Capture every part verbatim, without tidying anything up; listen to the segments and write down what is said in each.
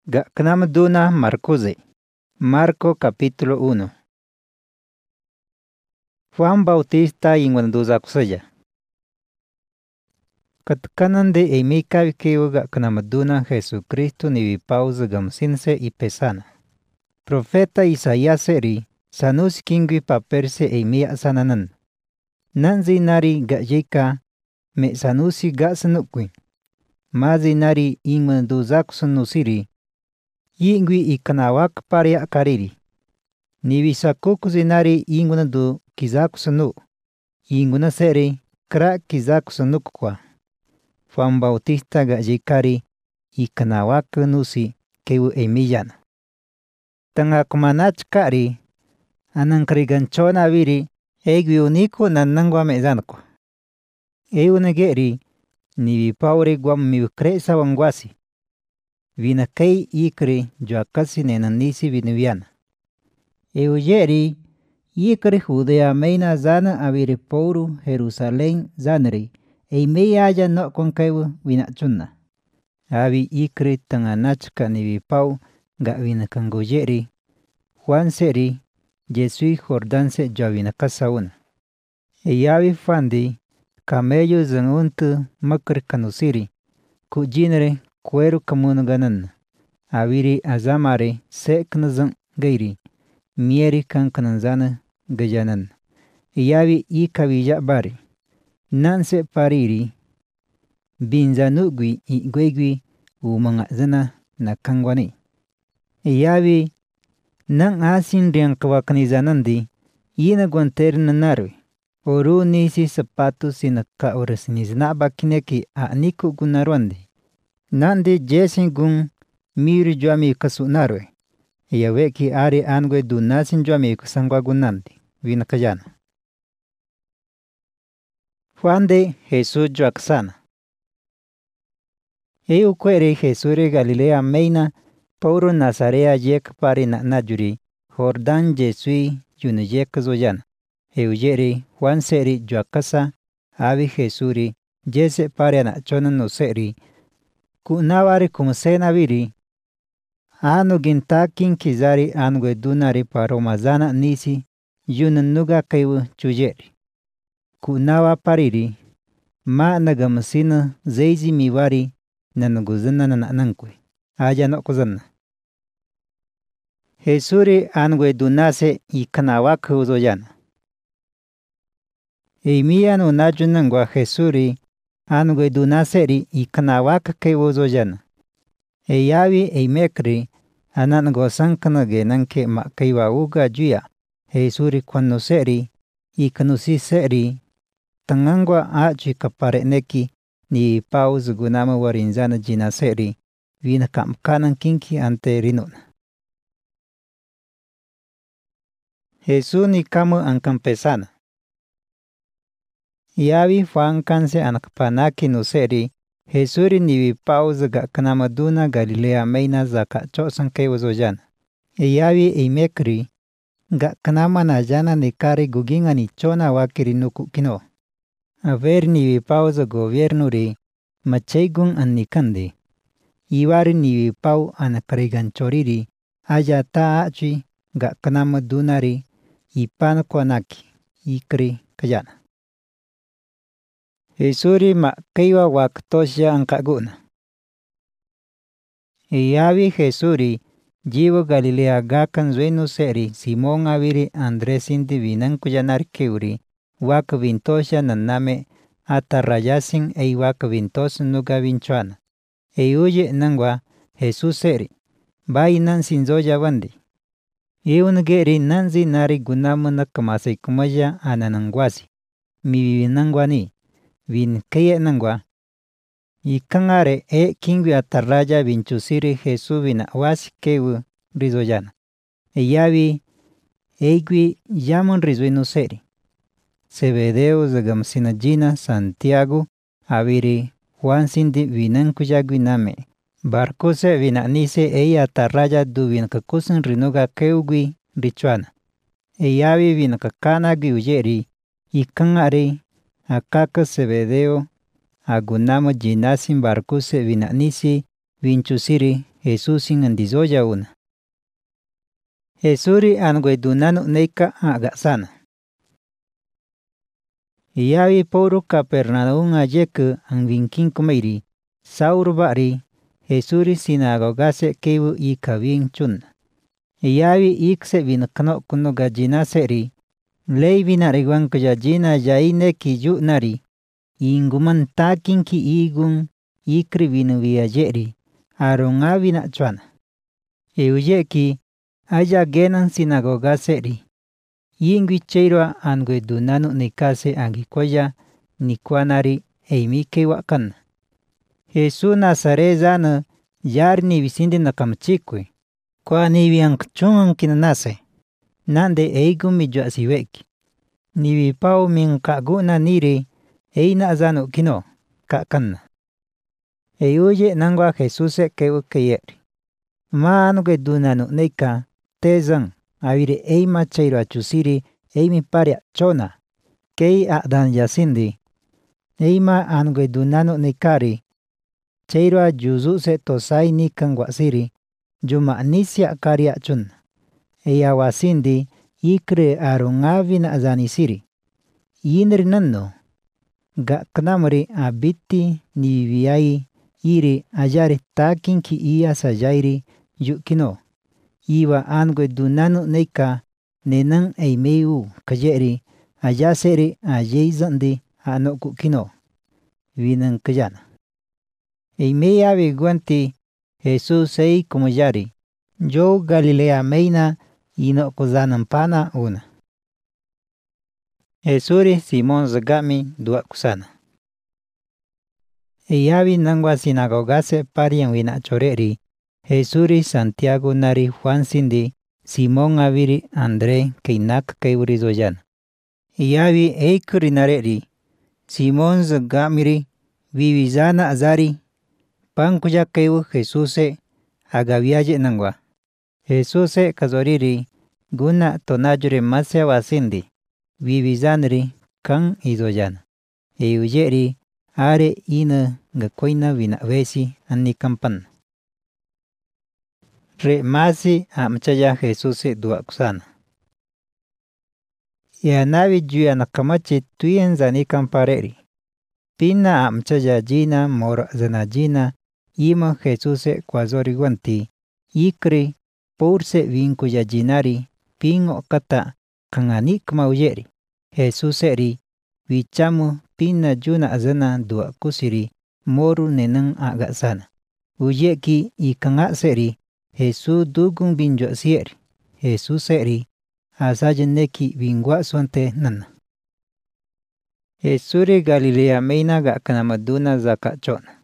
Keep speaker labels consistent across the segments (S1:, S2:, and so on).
S1: Gaknamaduna Marcose. Marco capítulo uno. Juan Bautista ingwanduzakusaya. Katkanande emika vikiwa gaknamaduna Jesucristo ni pausa gamsinse y pesana. Profeta Isaías eri sanus kingwi paperse emia sananan. Nanzi nari gajika me sanusi gasanukwi. Mazi nari ingwanduzakusanusiri. Yingwi ikanawak paria kariri. Nibisakuku zinari ingwandu kizakusanu. Inguna seri kra kizakusanukwa. Juan Bautista gajikari ikanawak nusi kewu emiyana. Tangakumanach kari anankriganchona viri egwi uniku nanangwa mezanakwa. Eunegeri nibipaure guam miukresa wangwasi. Vinakei ikri joakasi nenanisi vinuviana. Eugeri ikri Judea meina zana aviri pouru Jerusalén zaneri. Eimeya no konkewu vinachuna. Abi ikri tanganachka nivipau ga vinakangojeri. Juan seri Jesui Jordanse joavinakasauna. Eyavi fandi camello zanuntu makri kanusiri. Kujinere Cuero kamun ganan. Aviri azamare seknazan gairi. Mieri kankananzana gajanan. Iyavi i kavija bari. Nanse pariri. Binzanugwi i gwegwi umangazana na kangwani. Iyavi nang asin riangkawakanizanandi. Ina guanter nanarwe. Oru nisi sapatu sinaka orasiniznaba kineki a niku gunarwandi. Nandi jesin gun miri juami kasunarwe. Yaweki ari angwe du nasin juami kusangwa gunandi. Vinakajana. Juande Jesús juaksana. Eu kwere Jesure Galilea meina pauro Nazarea yek pari na najuri. Jordan jesui yunayek zoyana. Eugeri Juan seri juakasa. Abi Jesuri jese pari na chonan no seri. Kunawari kumusena viri. Anu gintakin kizari anwe dunari paromazana nisi. Yunanuga kaiwu chujeri. Kunawa pariri. Ma nagamasina zeizi miwari. Nanuguzana nanankwe. Aya no kuzana. Jesuri anwe dunase ikanawak uzoyana. Eimia no najunangwa Jesuri. Anwe dunaseri ikanawak kaiwozoyana. Eyavi eimekri anan gosankanage nanke makaiwa uga juya. Jesuri kwanoseri ikanusiseri. Tangangwa achi kapare neki ni pauz gunama warinzana jinaseri. Vina kamkanan kinki ante rinuna. Jesús ni kamu ankampesana. Yavi Juan kanse anakpanaki nuseri. Jesuri nivi pauza gaknamaduna Galilea meina zaka chosan kewazoyana. Eyavi eimekri. Gaknama najana nikari guginga ni chona wakiri nuku kino. Aver nivi pauza gobiernuri. Macheigun annikandi. Iwari nivi pau anakriganchoriri. Aya ta achi gaknamadunari. Ipan kwanaki. Ikri kayana. Jesuri makaiwa waktosya angkaguna. Iyavi Jesuri jiwo Galilea gakan zuenu seri Simon aviri Andres indi vinankuyanar keuri wak vintosya naname atarrayasin ei wak vintos nuga vinchuana. Eyuye nangwa Jesús seri bai nan sinzoya wandi. Eunageri nanzi nari gunamana kamasay kumaya ananangwasi. Mi nangwani. Vin kaya nangwa. Ikangare e kingwi atarraya vinchusiri Jesús vina wasi kewu rizoyana. Eyavi eigwi yaman rizuinu seri. Zebedeo zagamsinajina Santiago aviri Juan sindi vinankuyagwi name. Barkose vinanise e atarraya du vinakakusin rinuga kewgwi richuana. Eyavi vinakakanagwi uyeri. Ikangare akaka Zebedeo agunamo jinasin barkuse vinanisi vinchusiri Jesús in andizoya una. Jesuri angwe dunanu neika aga sana. Iyawi poru Capernaum ajek ang vinkin kumairi. Saur bari Jesuri sinagogase kewu i kawin chun. Iyawi ikse vin kno kuno gajina seri. Lei vinariguan kujajina jaine ki yu nari. Inguman takin ki igun ikri vinu viajeri. Arunga vina chuana. Euje ki aya genan sinagoga seri. Yingwi cheirwa angwe dunanu nikase angikoya nikwanari eimike wakan. Jesu Nazarezana yar ni visindi nakamchikwe. Kwa niwi angchungan kinanase. Nande eigu mijwa siweki. Niwi pao min kaguna niri eina azanu kino kakanna. Eyuye nangwa Jesuse kewu keyeri. Maanugwe dunanu neika tezan awire eima cheiro achusiri eimi paria chona. Kei adan yasindi. Eima anugwe dunanu nekari. Cheiro ajuzu se tosai nikan wasiri. Juma nisya karya chun. Eya wasindi ikre arungavina azanisiri. Yinri nanno. Ga knamri abiti niviai iri ajari takin ki iya sajairi yukino. Iwa angwe dunanu neika nenan eimeu kajeri ajaseri ajeizandi anoku kino. Vinan kajana. Eimea viguanti Jesús ei kumujari. Yo Galilea meina ino kuzanampana una. Jesuri Simón zagami dua kusana. Eyavi nangwa sinagogase parian wina choreri. Jesuri Santiago nari Juan sindi Simón aviri Andre keinak keuri zoyan. Eyavi eikuri nareri. Simón zagamiri vivizana azari. Pankuya keu Jesuse agaviaje nangwa. Jesuse kazoriri guna tonajure masya wasindi. Vivizanri kan izoyan. Euyeri are ina gakoina vina vesi anikampan. Re masi amchaya Jesuse dua kusana. Ya navi juya nakamachi tuyen zani kampareri. Pina amchaya jina mor zana jina ima Jesuse kwazori guanti. Ikri purse vinkuya jinari pingo kata kanganik mauyeri. Jesuseri vichamu pina juna azana dua kusiri moru nenang aga sana. Uyeki ikanga seri Jesús dugun binjo sieri. Jesús seri asajeneki bingwa suante nana. Jesuri Galilea meina ga kanamaduna zakachona.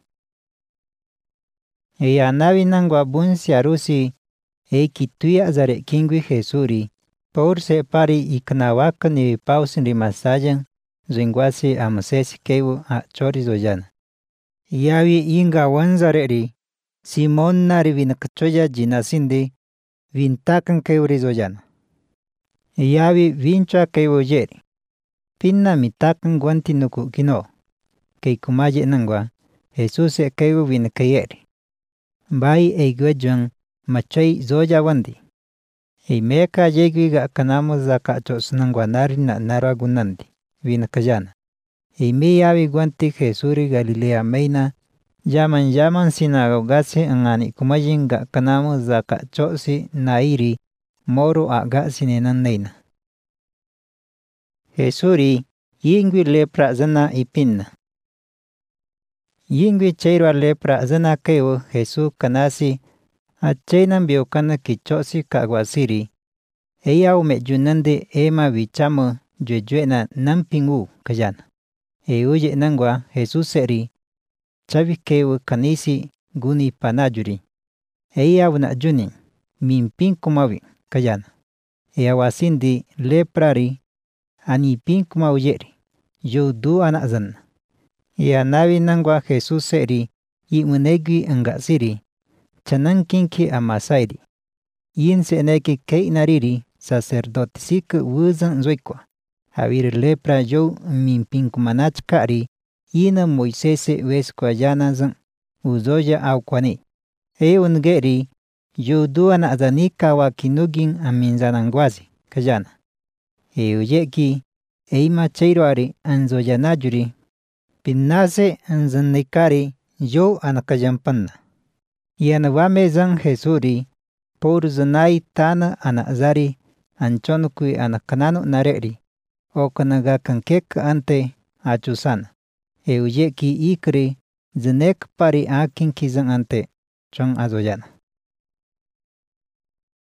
S1: Eya navi nangwa bunsi arusi eki tuya zare kingwi Jesuri. Por se pari ikanawaka ni pausin rimasayan zingwasi amasesi kewu a chorizoyana. Yawi inga wanzareri Simón nari vinakachoya jinasindi vintakan kewu rizoyana. Yawi vincha kewu yeri. Pinna mitakan guanti nuku kino. Keikumaye nangwa Jesuse kewu vinakayeri. Bai eigwejuan machay zoya wandi. Eimeka yegwi ga kanamo zakachos nangwanari na naragunandi. Vinakayana. Eime yawi guanti Jesuri Galilea meina. Yaman yaman sinagogasi angani kumayin ga kanamo zakachosi nairi. Moro aga sinenan neina. Jesuri yingwi lepra zana ipinna. Yingwi cheirwa lepra zana kewo Jesu kanasi. Achainan biokana kichosi kagwasiri. Eya ume junande ema vichamo juejuena nampingu kayana. Euye nangwa Jesús seri. Chavi kewu kanisi guni panajuri. Eya una juni mimpin kumawi kayana. Eya wasindi leprari anipin kumawyeri. Yo du anazan. Eya navi nangwa Jesús seri imunegwi angasiri. Chanankinki amasairi. Yin seneki kei nariri sacerdotisik wuzan zoikwa. Havir lepra yo mimpinkumanachkari ina Moisés weskwa yanazan uzoya aukwani. E ungeri yudu anak zanika wakinugin aminzanangwazi kayana. E uyeki e ima cheiroari anzoyanayuri. Pinnase anzanikari yo anakayampanna. Yanawame zan Jesuri por zanai tana anazari anchonukui anakananu nareri. Okanaga kankek ante achusana. E uyeki ikri zanek pari akin kizan ante chon azoyana.